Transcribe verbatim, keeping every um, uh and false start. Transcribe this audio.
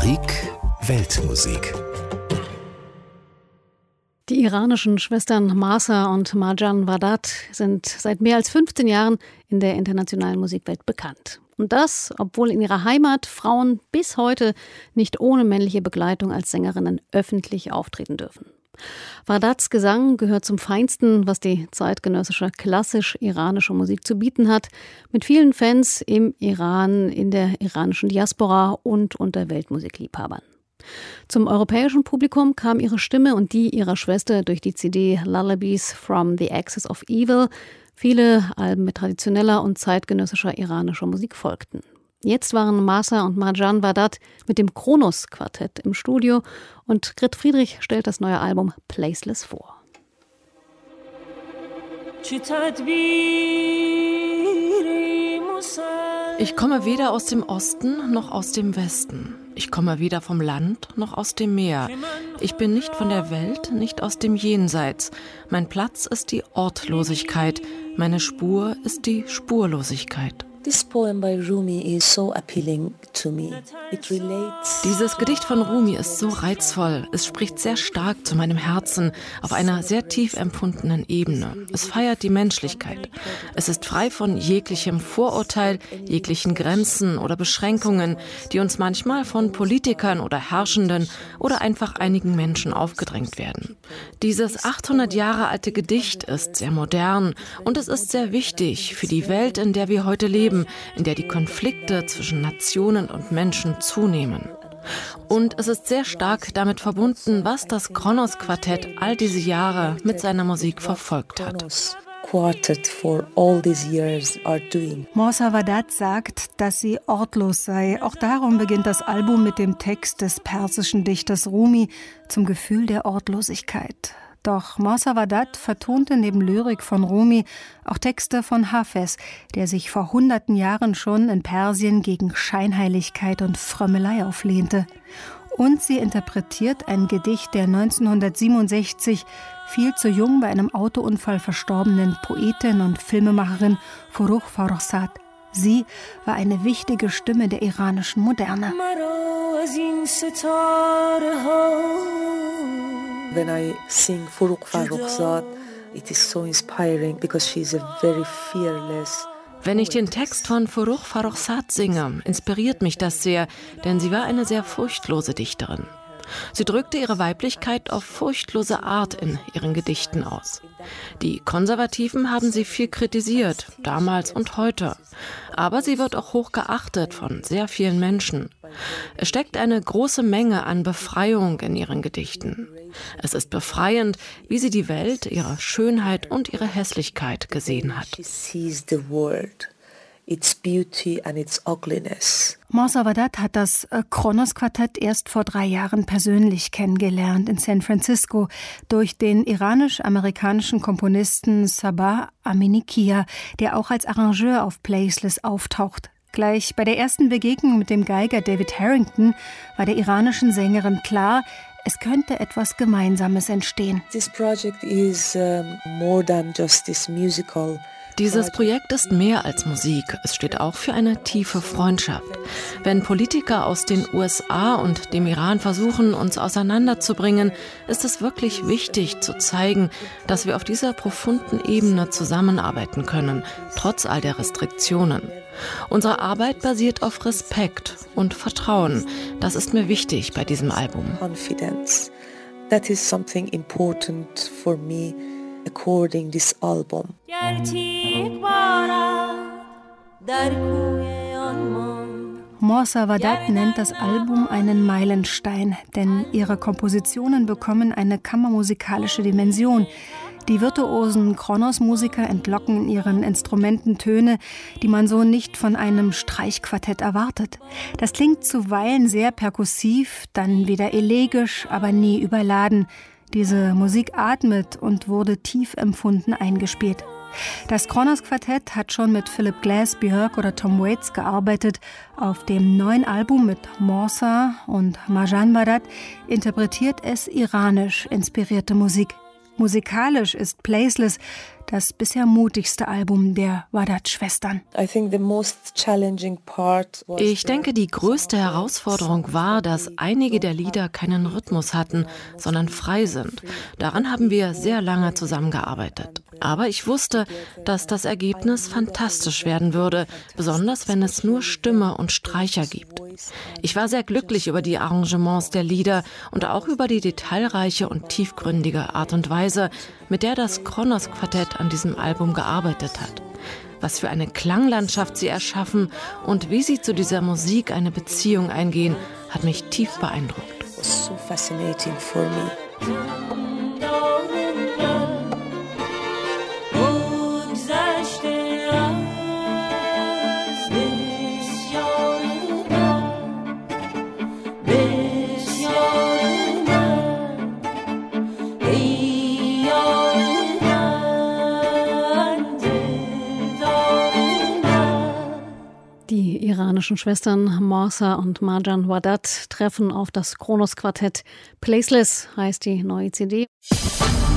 Musik Weltmusik. Die iranischen Schwestern Mahsa und Marjan Wadat sind seit mehr als fünfzehn Jahren in der internationalen Musikwelt bekannt. Und das, obwohl in ihrer Heimat Frauen bis heute nicht ohne männliche Begleitung als Sängerinnen öffentlich auftreten dürfen. Wadats Gesang gehört zum Feinsten, was die zeitgenössische klassisch-iranische Musik zu bieten hat, mit vielen Fans im Iran, in der iranischen Diaspora und unter Weltmusikliebhabern. Zum europäischen Publikum kam ihre Stimme und die ihrer Schwester durch die C D Lullabies from the Axis of Evil. Viele Alben mit traditioneller und zeitgenössischer iranischer Musik folgten. Jetzt waren Mahsa und Marjan Wadat mit dem Kronos-Quartett im Studio und Grit Friedrich stellt das neue Album Placeless vor. Ich komme weder aus dem Osten noch aus dem Westen. Ich komme weder vom Land noch aus dem Meer. Ich bin nicht von der Welt, nicht aus dem Jenseits. Mein Platz ist die Ortlosigkeit. Meine Spur ist die Spurlosigkeit. This poem by Rumi is so appealing to me. It relates. Dieses Gedicht von Rumi ist so reizvoll. Es spricht sehr stark zu meinem Herzen auf einer sehr tief empfundenen Ebene. Es feiert die Menschlichkeit. Es ist frei von jeglichem Vorurteil, jeglichen Grenzen oder Beschränkungen, die uns manchmal von Politikern oder Herrschenden oder einfach einigen Menschen aufgedrängt werden. Dieses achthundert Jahre alte Gedicht ist sehr modern und es ist sehr wichtig für die Welt, in der wir heute leben, in der die Konflikte zwischen Nationen und Menschen zunehmen. Und es ist sehr stark damit verbunden, was das Kronos-Quartett all diese Jahre mit seiner Musik verfolgt hat. Mahsa Wadat sagt, dass sie ortlos sei. Auch darum beginnt das Album mit dem Text des persischen Dichters Rumi zum Gefühl der Ortlosigkeit. Doch Mahsa Wadat vertonte neben Lyrik von Rumi auch Texte von Hafez, der sich vor hunderten Jahren schon in Persien gegen Scheinheiligkeit und Frömmelei auflehnte. Und sie interpretiert ein Gedicht der neunzehnhundertsiebenundsechzig viel zu jung bei einem Autounfall verstorbenen Poetin und Filmemacherin Forough Farrokhzad. Sie war eine wichtige Stimme der iranischen Moderne. When I sing Forough Farrokhzad, it is so inspiring because she is a very fearless. Wenn ich den Text von Forough Farrokhzad singe, inspiriert mich das sehr, denn sie war eine sehr furchtlose Dichterin. Sie drückte ihre Weiblichkeit auf furchtlose Art in ihren Gedichten aus. Die Konservativen haben sie viel kritisiert, damals und heute. Aber sie wird auch hoch geachtet von sehr vielen Menschen. Es steckt eine große Menge an Befreiung in ihren Gedichten. Es ist befreiend, wie sie die Welt, ihre Schönheit und ihre Hässlichkeit gesehen hat. Its beauty and its ugliness. Mahsa Wadat hat das Kronos-Quartett erst vor drei Jahren persönlich kennengelernt in San Francisco durch den iranisch-amerikanischen Komponisten Sabah Aminikia, der auch als Arrangeur auf Placeless auftaucht. Gleich bei der ersten Begegnung mit dem Geiger David Harrington war der iranischen Sängerin klar, es könnte etwas Gemeinsames entstehen. This project is um, more than just this musical. Dieses Projekt ist mehr als Musik. Es steht auch für eine tiefe Freundschaft. Wenn Politiker aus den U S A und dem Iran versuchen, uns auseinanderzubringen, ist es wirklich wichtig zu zeigen, dass wir auf dieser profunden Ebene zusammenarbeiten können, trotz all der Restriktionen. Unsere Arbeit basiert auf Respekt und Vertrauen. Das ist mir wichtig bei diesem Album. Confidence. That is something important for me. Recording this album. Mahsa Wadat nennt das Album einen Meilenstein, denn ihre Kompositionen bekommen eine kammermusikalische Dimension. Die virtuosen Kronos-Musiker entlocken in ihren Instrumenten Töne, die man so nicht von einem Streichquartett erwartet. Das klingt zuweilen sehr perkussiv, dann wieder elegisch, aber nie überladen. Diese Musik atmet und wurde tief empfunden eingespielt. Das Kronos-Quartett hat schon mit Philip Glass, Björk oder Tom Waits gearbeitet. Auf dem neuen Album mit Mahsa und Marjan Wadat interpretiert es iranisch inspirierte Musik. Musikalisch ist Placeless Das bisher mutigste Album der Wadat-Schwestern. Ich denke, die größte Herausforderung war, dass einige der Lieder keinen Rhythmus hatten, sondern frei sind. Daran haben wir sehr lange zusammengearbeitet. Aber ich wusste, dass das Ergebnis fantastisch werden würde, besonders wenn es nur Stimme und Streicher gibt. Ich war sehr glücklich über die Arrangements der Lieder und auch über die detailreiche und tiefgründige Art und Weise, mit der das Kronos Quartett an diesem Album gearbeitet hat. Was für eine Klanglandschaft sie erschaffen und wie sie zu dieser Musik eine Beziehung eingehen, hat mich tief beeindruckt. It was so fascinating for me. Die iranischen Schwestern Morsa und Marjan Wadat treffen auf das Kronos Quartett. Placeless heißt die neue C D.